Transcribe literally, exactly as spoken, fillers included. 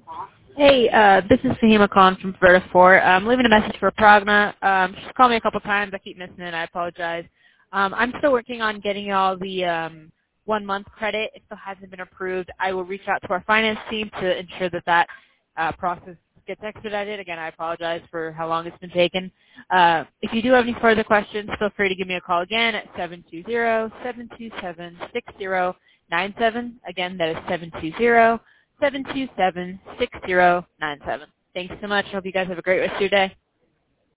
Hey, uh, this is Fahima Khan from Vertifor. I'm leaving a message for Pragna. Um, she's called me a couple times. I keep missing it. I apologize. Um, I'm still working on getting y'all the um, one-month credit. It still hasn't been approved. I will reach out to our finance team to ensure that that uh, process gets expedited. Again, I apologize for how long it's been taken. Uh, if you do have any further questions, feel free to give me a call again at seven two zero, seven two seven, six zero nine seven. Again, that is seven two zero, seven two seven, six zero nine seven. Thanks so much. I hope you guys have a great rest of your day.